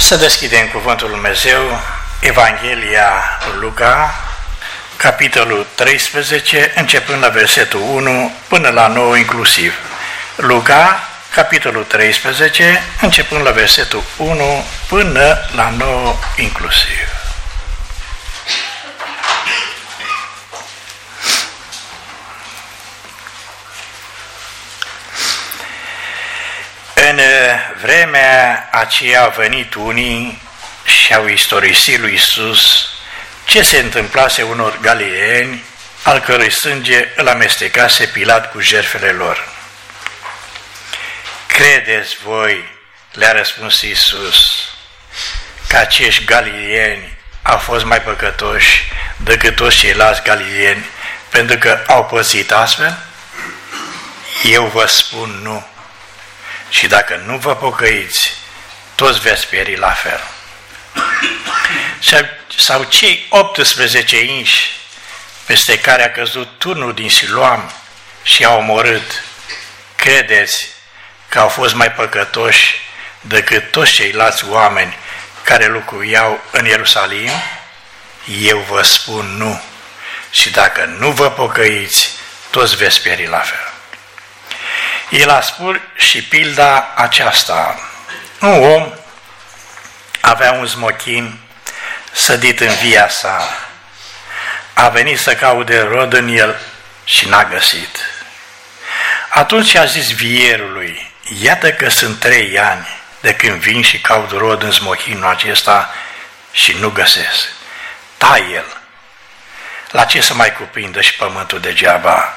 Să deschidem Cuvântul Lui Dumnezeu, Evanghelia Luca, capitolul 13, începând la versetul 1 până la 9 inclusiv. Luca, capitolul 13, începând la versetul 1 până la 9 inclusiv. În vremea aceea au venit unii și au istorisit lui Iisus ce se întâmplase unor galileeni, al cărui sânge îl amestecase Pilat cu jertfele lor. Credeți voi, le-a răspuns Iisus, că acești galileeni au fost mai păcătoși decât toți ceilalți galileeni pentru că au pățit astfel? Eu vă spun nu. Și dacă nu vă pocăiți, toți veți pieri la fel. Sau cei 18 inși peste care a căzut turnul din Siloam și a omorât, credeți că au fost mai păcătoși decât toți ceilalți oameni care locuiau în Ierusalim? Eu vă spun nu. Și dacă nu vă pocăiți, toți veți pieri la fel. El a spus și pilda aceasta. Un om avea un smochin sădit în via sa. A venit să caute rod în el și n-a găsit. Atunci a zis vierului, iată că sunt 3 ani de când vin și caut rod în smochinul acesta și nu găsesc. Tai el. La ce să mai cuprindă și pământul degeaba?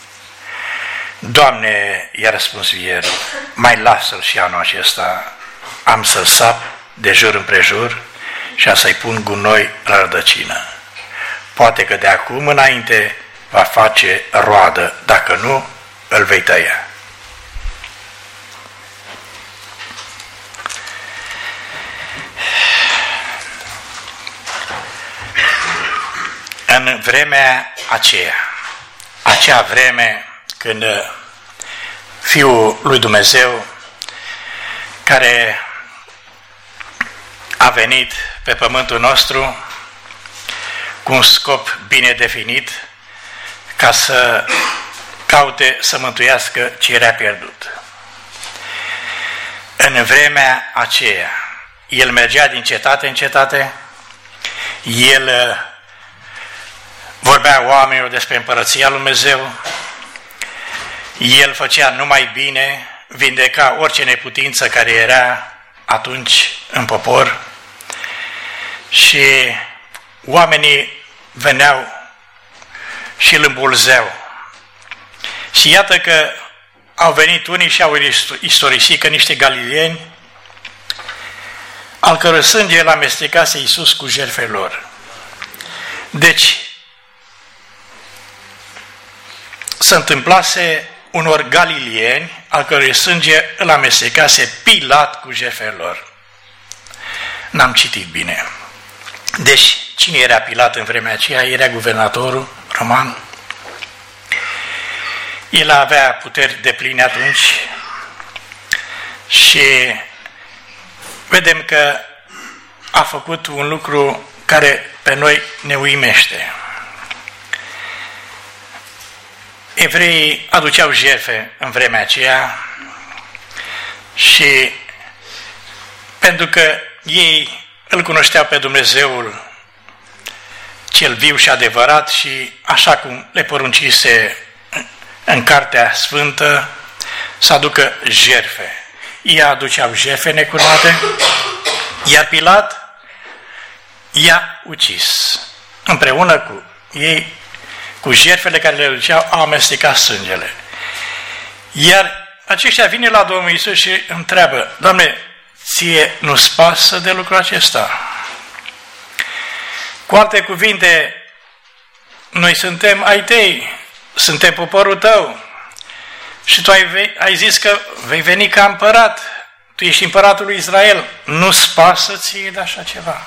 Doamne, i-a răspuns vierul, mai lasă-l și anul acesta, am să-l sap de jur împrejur și a să-i pun gunoi la rădăcină. Poate că de acum înainte va face roadă, dacă nu, îl vei tăia. În vremea acea vreme când Fiul lui Dumnezeu, care a venit pe pământul nostru cu un scop bine definit, ca să caute să mântuiască ce era pierdut. În vremea aceea, El mergea din cetate în cetate, El vorbea oamenilor despre Împărăția lui Dumnezeu, El făcea numai bine, vindeca orice neputință care era atunci în popor și oamenii veneau și îl îmbulzeau. Și iată că au venit unii și au istorisit că niște galileeni, al căror sânge îl amestecase Iisus cu jertfele lor. Deci, se întâmplase unor galileeni, al cărui sânge îl amestecase Pilat cu jertfele lor. N-am citit bine. Deci, cine era Pilat în vremea aceea? Era guvernatorul roman. El avea puteri depline atunci și vedem că a făcut un lucru care pe noi ne uimește. Evreii aduceau jertfe în vremea aceea și pentru că ei îl cunoșteau pe Dumnezeul cel viu și adevărat și așa cum le poruncise în Cartea Sfântă să aducă jertfe. Ei aduceau jertfe necurmate, iar Pilat i-a ucis. Împreună cu ei, cu jertfele care le duceau, au amestecat sângele. Iar aceștia vine la Domnul Iisus și întreabă, Doamne, ție nu-ți pasă de lucrul acesta? Cu alte cuvinte, noi suntem ai tăi, suntem poporul tău și tu ai zis că vei veni ca împărat, tu ești împăratul lui Israel, nu-ți pasă ție de așa ceva?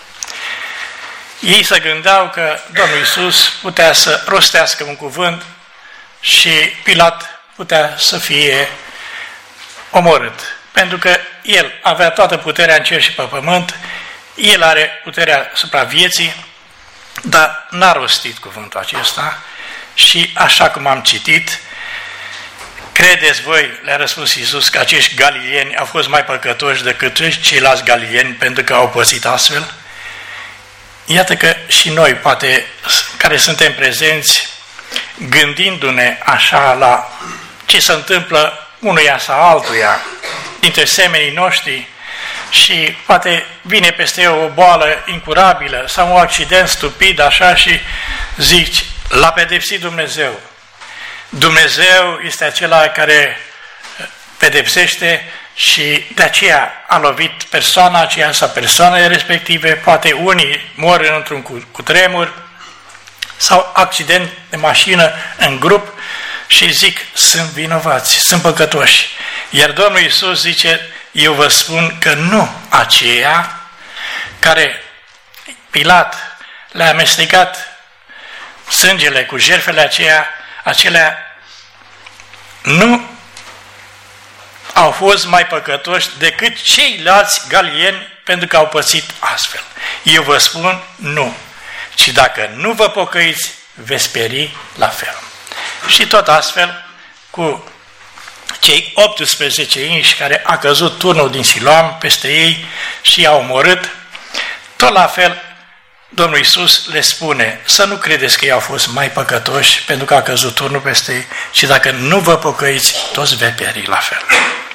Ei se gândeau că Domnul Iisus putea să rostească un cuvânt și Pilat putea să fie omorât. Pentru că El avea toată puterea în cer și pe pământ, El are puterea asupra vieții, dar n-a rostit cuvântul acesta și așa cum am citit, credeți voi, le-a răspuns Iisus, că acești galilieni au fost mai păcătoși decât ceilalți galilieni pentru că au pățit astfel? Iată că și noi, poate, care suntem prezenți, gândindu-ne așa la ce se întâmplă unuia sau altuia, dintre semenii noștri, și poate vine peste eu o boală incurabilă sau un accident stupid așa și zici, l-a pedepsit Dumnezeu. Dumnezeu este acela care pedepsește și de aceea a lovit persoana aceea sau persoanele respective, poate unii mor într-un cutremur sau accident de mașină în grup și zic, sunt vinovați, sunt păcătoși. Iar Domnul Iisus zice, eu vă spun că nu aceia care Pilat le-a amestecat sângele cu jertfele acelea nu au fost mai păcătoși decât ceilalți galilieni pentru că au pățit astfel. Eu vă spun nu. Și dacă nu vă pocăiți, veți pieri la fel. Și tot astfel, cu cei 18 inși care a căzut turnul din Siloam peste ei și i-au omorât, tot la fel Domnul Iisus le spune să nu credeți că ei au fost mai păcătoși pentru că a căzut turnul peste ei, ci dacă nu vă pocăiți, toți veți pieri la fel.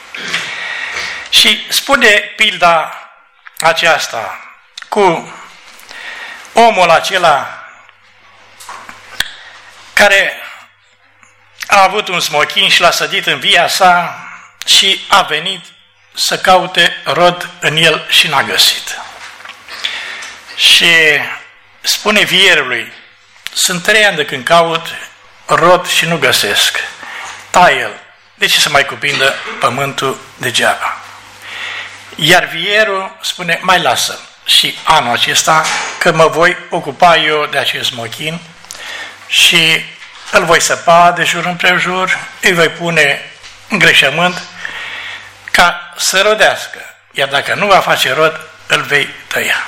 Și spune pilda aceasta cu omul acela care a avut un smochin și l-a sădit în via sa și a venit să caute rod în el și n-a găsit. Și spune vierului, sunt 3 ani de când caut rod și nu găsesc. Tai-l, de ce să mai cuprindă pământul degeaba? Iar vierul spune, mai lasă și anul acesta că mă voi ocupa eu de acest smochin și îl voi săpa de jur împrejur, îi voi pune îngrășământ ca să rodească. Iar dacă nu va face rod, îl vei tăia.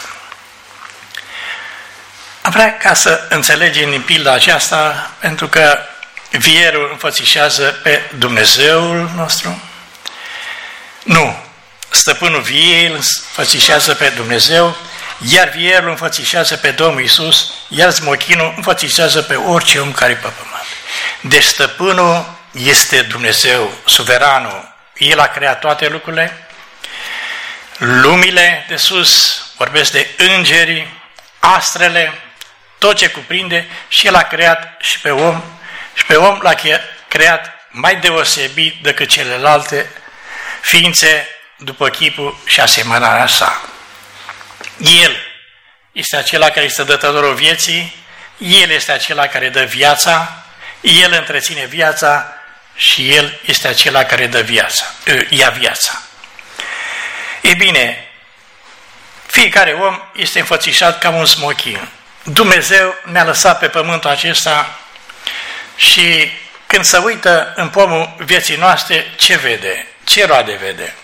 Am vrea ca să înțelegem din pilda aceasta, pentru că vierul înfățișează pe Dumnezeul nostru. Nu, stăpânul viei îl înfățișează pe Dumnezeu, iar vierul înfățișează pe Domnul Iisus, iar smochinul înfățișează pe orice om care e pe pământ. Deci stăpânul este Dumnezeu, suveranul. El a creat toate lucrurile, lumile de sus, vorbesc de îngerii, astrele, tot ce cuprinde, și El a creat și pe om, și pe om l-a creat mai deosebit decât celelalte ființe după chipul și asemănarea sa. El este acela care este dătătorul vieții, El este acela care dă viața, El întreține viața și El este acela care dă ia viața. Ei bine, fiecare om este înfățișat ca un smochin. Dumnezeu ne-a lăsat pe pământul acesta și când se uită în pomul vieții noastre, ce vede? Ce roade vede?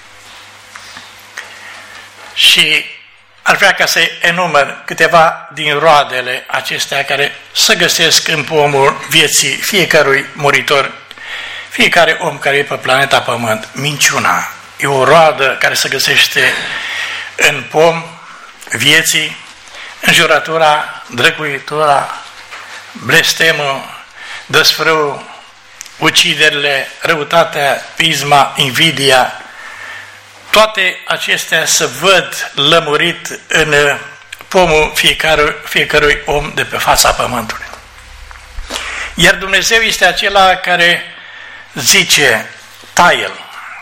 Și ar vrea ca să enumăr câteva din roadele acestea care se găsesc în pomul vieții fiecărui muritor, fiecare om care e pe planeta Pământ. Minciuna e o roadă care se găsește în pom vieții, înjurătura, drăguitura, blestemul, desfrâul, uciderile, răutatea, pisma, invidia, toate acestea se văd lămurit în pomul fiecărui om de pe fața pământului. Iar Dumnezeu este acela care zice, tai-l.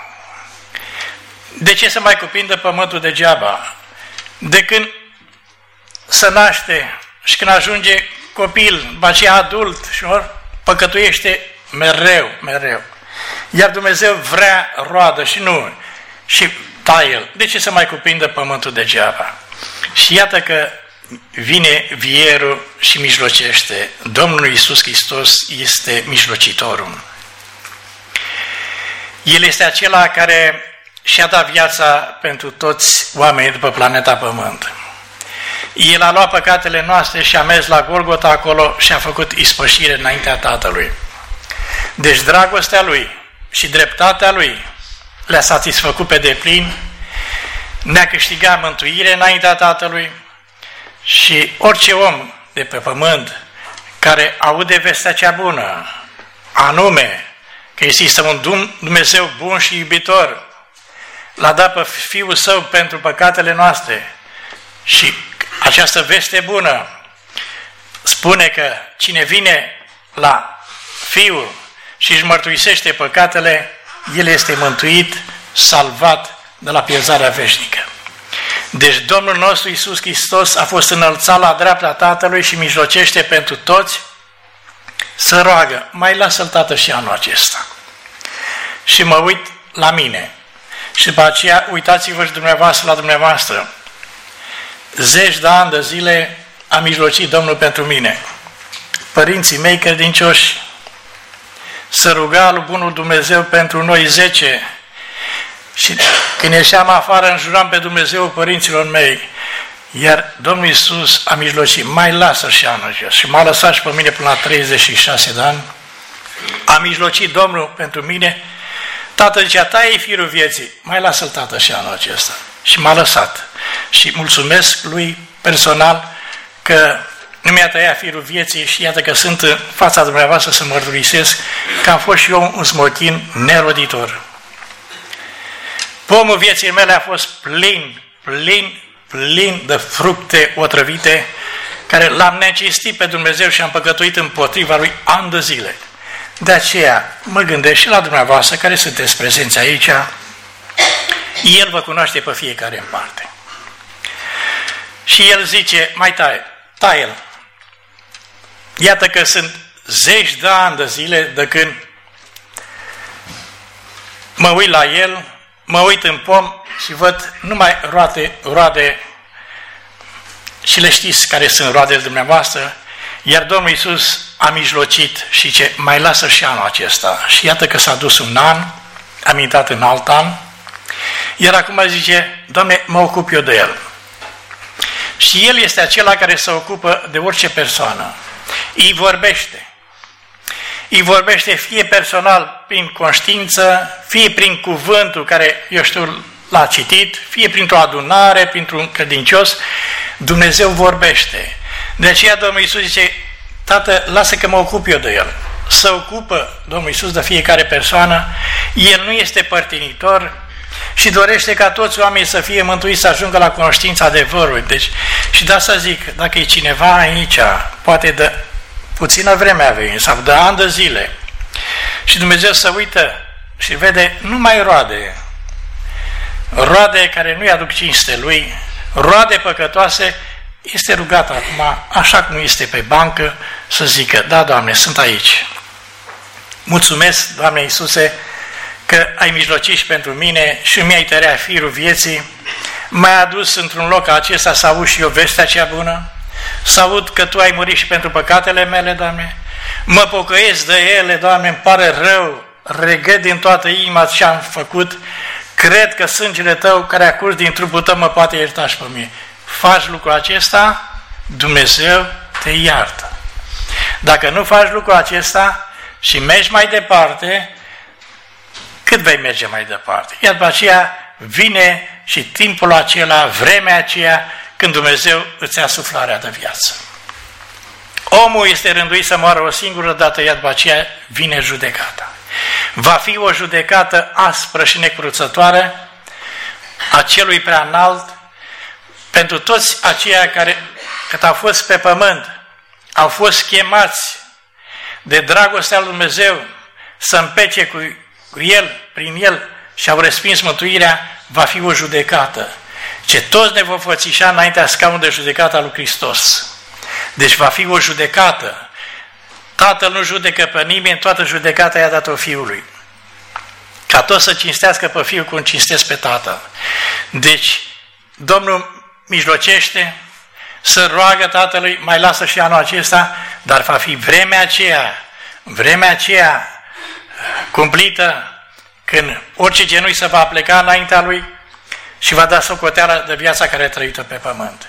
De ce să mai cuprindă pământul degeaba? De când se naște și când ajunge copil, după aceea adult și ori păcătuiește mereu. Iar Dumnezeu vrea roadă și nu. Și tai-l. De ce să mai cuprindă pământul degeaba? Și iată că vine vierul și mijlocește. Domnul Iisus Hristos este mijlocitorul. El este acela care și-a dat viața pentru toți oamenii după planeta Pământ. El a luat păcatele noastre și a mers la Golgota acolo și a făcut ispășire înaintea Tatălui. Deci dragostea Lui și dreptatea Lui le-a satisfăcut pe deplin, ne-a câștigat mântuire înaintea Tatălui și orice om de pe pământ care aude vestea cea bună, anume că există un Dumnezeu bun și iubitor, l-a dat pe Fiul Său pentru păcatele noastre și această veste bună spune că cine vine la Fiul și își mărturisește păcatele, el este mântuit, salvat de la pierzarea veșnică. Deci Domnul nostru Iisus Hristos a fost înălțat la dreapta Tatălui și mijlocește pentru toți să roagă, mai lasă-L Tată și anul acesta. Și mă uit la mine și după aceea uitați-vă și dumneavoastră la dumneavoastră. Zeci de ani de zile a mijlocit Domnul pentru mine. Părinții mei credincioși să ruga lui Bunul Dumnezeu pentru noi 10 și când ieșeam afară înjuram pe Dumnezeu părinților mei, iar Domnul Iisus a mijlocit, mai lasă și anul acesta și m-a lăsat și pe mine până la 36 de ani, a mijlocit Domnul pentru mine. Tată zicea, taie firul vieții, mai lasă-L Tată și anul acesta. Și m-a lăsat. Și mulțumesc Lui personal că nu mi-a tăiat firul vieții și iată că sunt în fața dumneavoastră să mărturisesc că am fost și eu un smochin neroditor. Pomul vieții mele a fost plin de fructe otrăvite, care l-am necistit pe Dumnezeu și am păcătuit împotriva Lui ani de zile. De aceea mă gândesc și la dumneavoastră care sunteți prezenți aici, El vă cunoaște pe fiecare în parte. Și El zice, mai taie-l. Iată că sunt zeci de ani de zile de când mă uit la El, mă uit în pom și văd numai roade și le știți care sunt roadele dumneavoastră, iar Domnul Iisus a mijlocit și zice, mai lasă și anul acesta. Și iată că s-a dus un an, am intrat în alt an, iar acum zice, Doamne, mă ocup eu de El. Și El este acela care se ocupă de orice persoană. Îi vorbește fie personal prin conștiință, fie prin cuvântul care, eu știu, l-a citit, fie printr-o adunare, printr-un credincios, Dumnezeu vorbește. De aceea Domnul Iisus zice, Tată, lasă că mă ocup eu de El. Se ocupă Domnul Iisus de fiecare persoană, El nu este părtinitor și dorește ca toți oamenii să fie mântuiți, să ajungă la cunoștința adevărului. Deci, și de asta zic, dacă e cineva aici, poate de puțină vreme a venit, sau de ani de zile, și Dumnezeu se uită și vede numai roade care nu-i aduc cinste Lui, roade păcătoase, este rugat acum, așa cum este pe bancă, să zică, da, Doamne, sunt aici. Mulțumesc, Doamne Iisuse, că ai mijlocit și pentru mine și mi-ai tăiat firul vieții, m-ai adus într-un loc acesta să aud și eu vestea cea bună, să aud că Tu ai murit și pentru păcatele mele, Doamne, mă pocăiesc de ele, Doamne, îmi pare rău, regret din toată inima ce am făcut, cred că sângele Tău care a curs din trupul Tău mă poate ierta și pe mine. Faci lucrul acesta, Dumnezeu te iartă. Dacă nu faci lucrul acesta și mergi mai departe, cât vei merge mai departe? Iar după aceea vine și timpul acela, vremea aceea, când Dumnezeu îți ia suflarea de viață. Omul este rânduit să moară o singură dată, iar după aceea vine judecata. Va fi o judecată aspră și necruțătoare a celui prea înalt pentru toți aceia care, cât au fost pe pământ, au fost chemați de dragostea lui Dumnezeu să împece cu El, prin El, și au respins mântuirea, va fi o judecată. Ce toți ne vom fățișa înaintea scaunului de judecată al lui Hristos. Deci va fi o judecată. Tatăl nu judecă pe nimeni, toată judecata i-a dat-o Fiului. Ca toți să cinstească pe Fiul cum cinstesc pe Tatăl. Deci, Domnul mijlocește, să roagă Tatălui, mai lasă și anul acesta, dar va fi vremea aceea cumplită, când orice genunchi se va pleca înaintea Lui și va da socoteală de viața care a trăit-o pe pământ.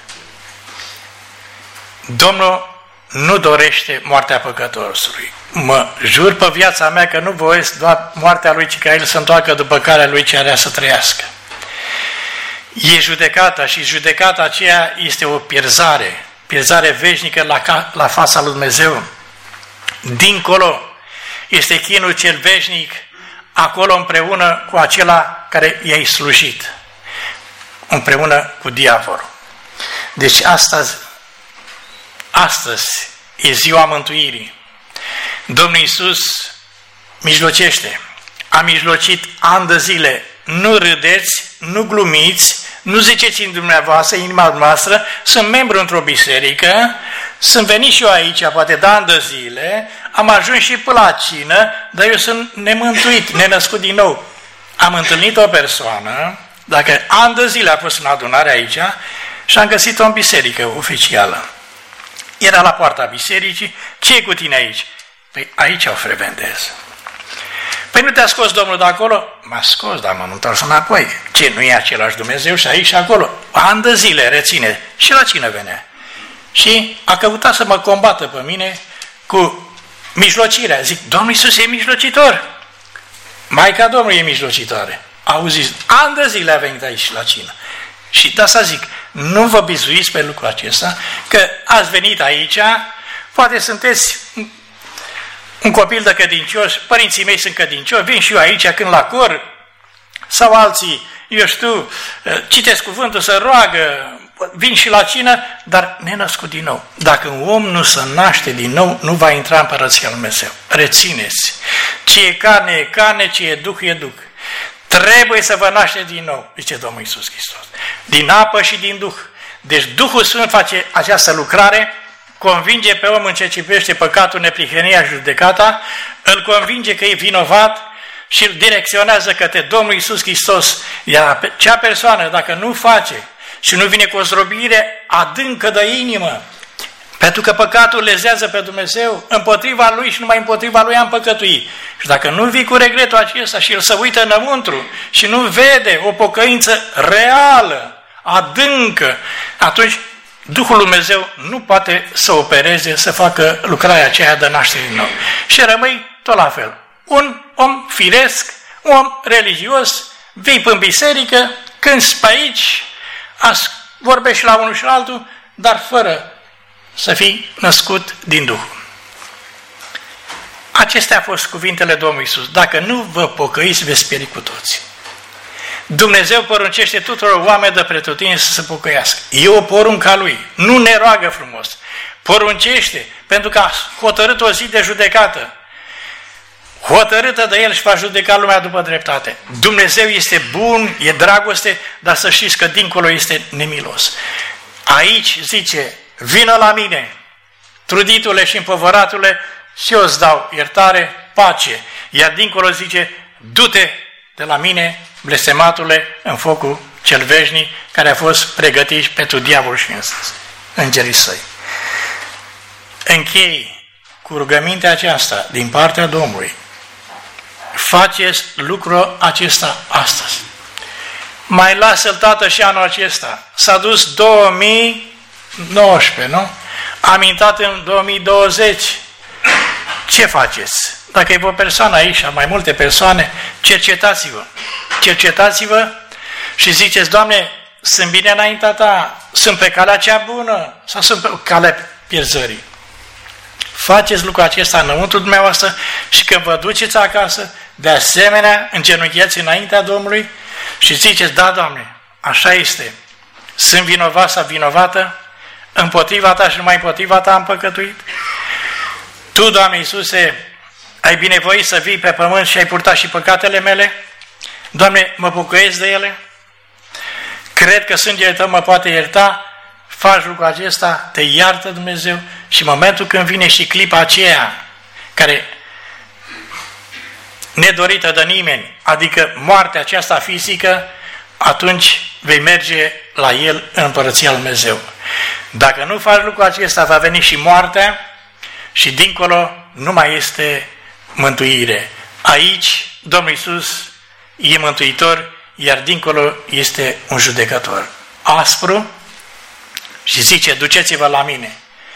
Domnul nu dorește moartea păcătosului. Mă jur pe viața mea că nu voiesc doar moartea lui, ci ca el să întoarcă după calea lui ce are să trăiască. E judecata și judecata aceea este o pierzare veșnică la fața lui Dumnezeu. Dincolo este chinul cel veșnic, acolo împreună cu acela care i-ai slujit, împreună cu diavolul. Deci astăzi e ziua mântuirii. Domnul Iisus mijlocește. A mijlocit ani de zile. Nu râdeți, nu glumiți, nu ziceți în dumneavoastră, inima noastră, sunt membru într-o biserică, sunt venit și eu aici, poate de ani de zile, am ajuns și până la cină, dar eu sunt nemântuit, nenăscut din nou. Am întâlnit o persoană, dacă ani de zile a fost în adunare aici, și am găsit-o în biserică oficială. Era la poarta bisericii, ce e cu tine aici? Păi aici o frecventez. Păi nu te-a scos Domnul de acolo? M-a scos, dar m-am întors înapoi. Ce, nu e același Dumnezeu și aici și acolo? Ani de zile reține. Și la cine venea? Și a căutat să mă combată pe mine cu mijlocirea. Zic, Domnul Iisus e mijlocitor. Maica Domnului e mijlocitoare. Auziți, ani de zile a venit aici la cină. Și de asta zic, nu vă bizuiți pe lucrul acesta, că ați venit aici, poate sunteți un copil de credincioși, părinții mei sunt credincioși, vin și eu aici când la cor, sau alții, eu știu, citesc cuvântul, se roagă, vin și la cină, dar nenăscut din nou. Dacă un om nu se naște din nou, nu va intra în Împărăția lui Dumnezeu. Rețineți, ce e carne e carne, ce e duh e duh. Trebuie să vă nașteți din nou, zice Domnul Iisus Hristos. Din apă și din Duh. Deci Duhul Sfânt face această lucrare, convinge pe om în ce privește păcatul, neprihănirea și judecata, îl convinge că e vinovat și îl direcționează către Domnul Iisus Hristos. Iar cea persoană, dacă nu face și nu vine cu o zdrobire adâncă de inimă, pentru că păcatul lezează pe Dumnezeu, împotriva Lui și numai împotriva Lui am păcătuit. Și dacă nu vii cu regretul acesta și el se uită înăuntru și nu vede o pocăință reală, adâncă, atunci Duhul Lui Dumnezeu nu poate să opereze, să facă lucrarea aceea de naștere din nou. Și rămâi tot la fel. Un om firesc, un om religios, vii până în biserică, cânti pe aici, vorbești la unul și la altul, dar fără să fii născut din Duh. Acestea au fost cuvintele Domnului Iisus. Dacă nu vă pocăiți, veți pieri cu toți. Dumnezeu poruncește tuturor oameni de pretutindeni să se pocăiască. E o poruncă a Lui. Nu ne roagă frumos. Poruncește, pentru că a hotărât o zi de judecată. Hotărâtă de El și va judeca lumea după dreptate. Dumnezeu este bun, e dragoste, dar să știți că dincolo este nemilos. Aici zice, vină la mine, truditule și împovăratule, și eu îți dau iertare, pace. Iar dincolo zice, du-te de la mine, blestematule, în focul cel veșnic, care a fost pregătit pentru diavol și îngerii săi. Închei cu rugămintea aceasta din partea Domnului. Faceți lucrul acesta astăzi. Mai lasă-l, Tată, și anul acesta. S-a dus 2019, nu? Am intrat în 2020. Ce faceți? Dacă e o persoană aici, mai multe persoane, cercetați-vă. Cercetați-vă și ziceți, Doamne, sunt bine înaintea Ta, sunt pe calea cea bună sau sunt pe calea pierzării. Faceți lucrul acesta înăuntru dumneavoastră și când vă duceți acasă, de asemenea, îngenunchiați înaintea Domnului și ziceți, da, Doamne, așa este, sunt vinovat sau vinovată, împotriva Ta și numai împotriva Ta am păcătuit. Tu, Doamne Iisuse, ai binevoit să vii pe pământ și ai purtat și păcatele mele? Doamne, mă pocăiesc de ele? Cred că sângele Tău mă poate ierta? Faci lucrul acesta, te iartă Dumnezeu și în momentul când vine și clipa aceea care nedorită de nimeni, adică moartea aceasta fizică, atunci vei merge la El în Împărăția lui Dumnezeu. Dacă nu faci lucrul acesta, va veni și moartea și dincolo nu mai este mântuire. Aici Domnul Iisus e mântuitor, iar dincolo este un judecător. Aspru și zice, duceți-vă la mine.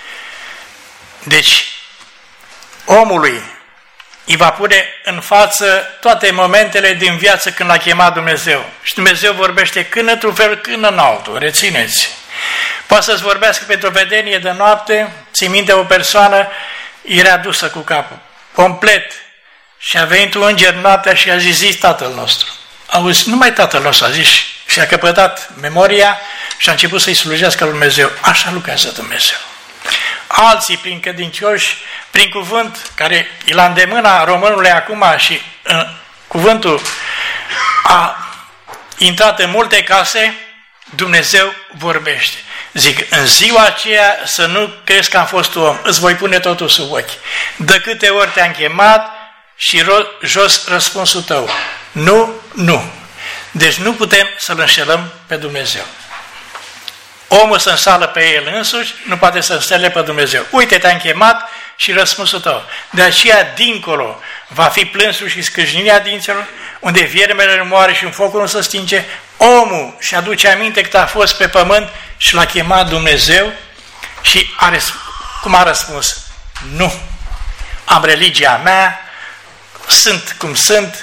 Deci, omului îi va pune în față toate momentele din viață când l-a chemat Dumnezeu. Și Dumnezeu vorbește când într-un fel, când în altul. Rețineți. Poate să-ți vorbească pentru o vedenie de noapte, ții minte o persoană, era dusă cu capul, complet. Și a venit un înger noaptea și a zis Tatăl nostru. Auzi, numai Tatăl nostru a zis și a căpătat memoria și a început să-i slujească lui Dumnezeu. Așa lucrează Dumnezeu. Alții, prin credincioși, prin cuvânt, care e la îndemâna românului acum și cuvântul a intrat în multe case, Dumnezeu vorbește. Zic, în ziua aceea să nu crezi că am fost om, îți voi pune totul sub ochi. De câte ori te-am chemat și jos răspunsul tău. Nu, nu. Deci nu putem să-L înșelăm pe Dumnezeu. Omul să însală pe el însuși, nu poate să înșele pe Dumnezeu. Uite, te-am chemat și răspunsul tău. De aceea, dincolo, va fi plânsul și scrâșnirea dinților, unde viermele nu moare și un focul nu se stinge. Omul și aduce aminte că a fost pe pământ și l-a chemat Dumnezeu și cum a răspuns? Nu. Am religia mea, sunt cum sunt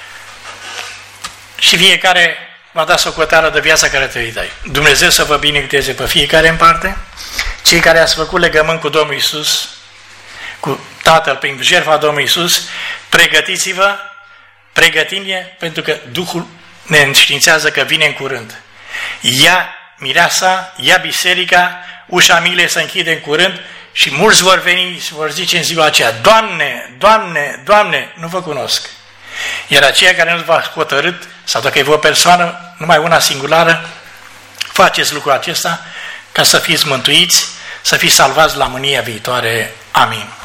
și fiecare va da socoteală de viața care te-i dai. Dumnezeu să vă binecuvânteze pe fiecare în parte. Cei care ați făcut legământ cu Domnul Iisus, cu Tatăl prin jertfa Domnului Iisus, pregătiți-vă, pregătim-ne, pentru că Duhul ne înștiințează că vine în curând. Ia mireasa, ia biserica, ușa milei se închide în curând și mulți vor veni și vor zice în ziua aceea, Doamne, Doamne, Doamne, nu vă cunosc. Iar aceia care nu v-a hotărât, sau dacă e o persoană, numai una singulară, faceți lucrul acesta ca să fiți mântuiți, să fiți salvați la mânia viitoare. Amin.